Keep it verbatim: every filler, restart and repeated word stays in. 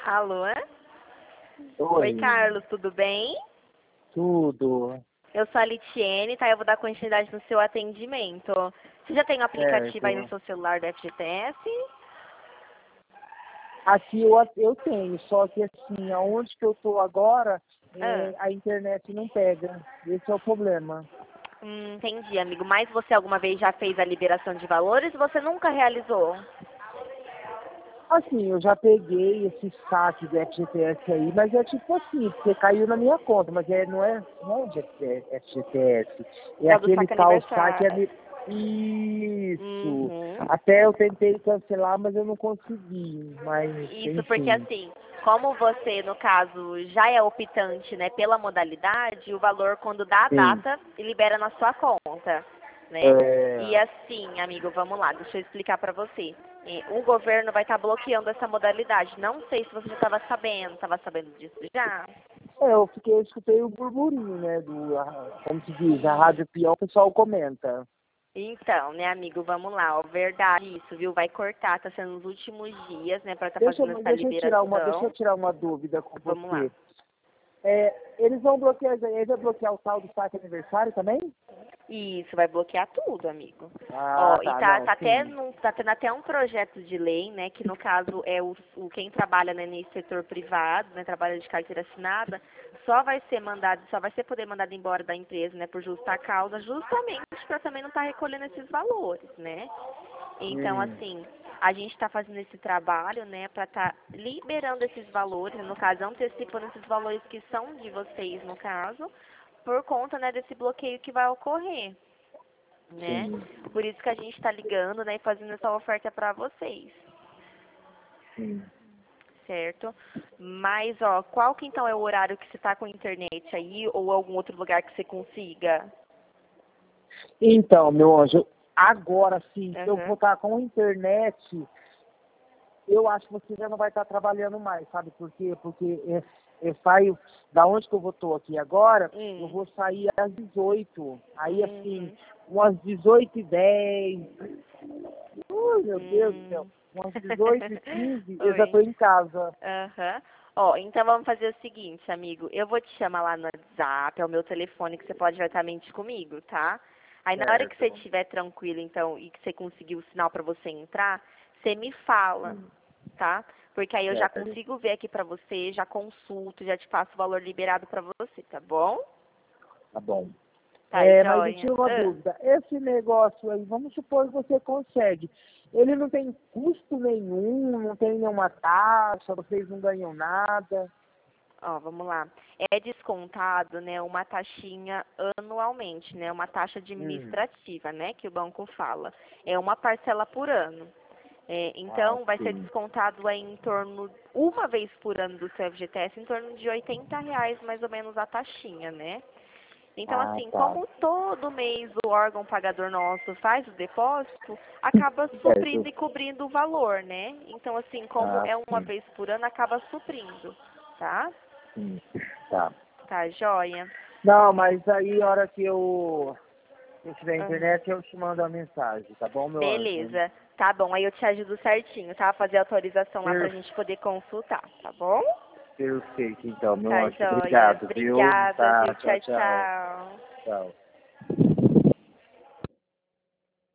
Alô? Oi, Oi, Carlos, tudo bem? tudo Eu sou a Litiene, tá? Eu vou dar continuidade no seu atendimento. Você já tem o aplicativo aí no certo. seu celular do F G T S? Aqui eu, eu tenho, só que assim, aonde que eu tô agora, Ah, é, a internet não pega. Esse é o problema. hum, entendi, amigo. Mas você alguma vez já fez a liberação de valores ou você nunca realizou? Assim, eu já peguei esse saque do F G T S aí, mas é tipo assim, porque caiu na minha conta, mas é, não é, não é de F G T S, é É o do aquele saque tal saque. aniversário. ami- Isso. Uhum. Até eu tentei cancelar, mas eu não consegui. Mas, Isso porque enfim. assim, como você, no caso, já é optante, né, pela modalidade, o valor quando dá a Sim. data libera na sua conta, né? E É, assim, amigo, vamos lá, deixa eu explicar pra você. Eh, O governo vai estar bloqueando essa modalidade. Não sei se você já estava sabendo, estava sabendo disso já? É, eu fiquei, eu escutei o burburinho, né, do, a- como se diz, a E Rádio Peão, o pessoal comenta. então, né, amigo, vamos lá, ó, verdade isso, viu? Vai cortar, tá sendo nos últimos dias, né, pra estar Deixa, fazendo eu- essa deixa eu tirar uma, deixa eu liberação. tirar uma dúvida com Vamos lá. você. É, eles vão bloquear, eles vão bloquear o tal do saque aniversário também? Isso, vai bloquear tudo, amigo. Ah, Ó, e tá, tá, não, tá até sim, num, tá tendo até um projeto de lei, né, que no caso é o, o quem trabalha, né, nesse setor privado, né, trabalha de carteira assinada, só vai ser mandado, só vai ser poder mandado embora da empresa, né, por justa causa, justamente para também não estar recolhendo esses valores, né? Então, hum, assim, a gente está fazendo esse trabalho, né, para estar liberando esses valores, no caso, antecipando esses valores que são de vocês, no caso, por conta, né, desse bloqueio que vai ocorrer, né? sim, Por isso que a gente está ligando, né, e fazendo essa oferta para vocês, sim. certo? Mas, ó, qual que então é o horário que você está com a internet aí ou algum outro lugar que você consiga? Então, meu anjo, agora sim, se eu Aham. vou estar com a internet, eu acho que você já não vai estar trabalhando mais, sabe por quê? Porque eu, eu saio, da onde que eu vou tô aqui agora, eu Hum. vou sair às dezoito. Aí, assim, Uhum. umas dezoito e dez, ui, meu Deus do céu, Hum. umas dezoito e quinze, eu já Oi. estou em casa. Aham. Ó, então vamos fazer o seguinte, amigo. Eu vou te chamar lá no WhatsApp, é o meu telefone que você pode diretamente comigo, tá? Aí na hora que você Certo. estiver tranquilo, então, e que você conseguir o sinal pra você entrar, você me fala, Hum, tá? Porque aí eu já certo. consigo ver aqui pra você, já consulto, já te passo o valor liberado pra você, tá bom? Tá bom. Tá, É, mas eu joia. tiro uma Ah. dúvida. Esse negócio aí, vamos supor que você consegue. Ele não tem custo nenhum, não tem nenhuma taxa, vocês não ganham nada. Ó, vamos lá. É descontado, né, uma taxinha anualmente, né, uma taxa Hum. administrativa, né, que o banco fala. É uma parcela por ano. É, Ah, então, vai ser sim. descontado aí em torno, uma vez por ano do seu F G T S, em torno de oitenta reais mais ou menos a taxinha, né? Então, Ah, assim, tá. como todo mês o órgão pagador nosso faz o depósito, acaba Certo. suprindo e cobrindo o valor, né? Então, assim, como Ah, é uma sim. vez por ano, acaba suprindo, tá? Sim. Tá. Tá, joia? Não, mas aí, a hora que eu, que eu tiver Aham. internet, eu te mando a mensagem, tá bom, meu anjo? Beleza. Tá bom, aí eu te ajudo certinho, tá? Fazer a autorização lá pra Per- gente poder consultar, tá bom? Perfeito, então, meu Tá, anjo. joia. Obrigado, viu? Obrigada, Tá, viu? tchau, Tchau, tchau. tchau. Tchau.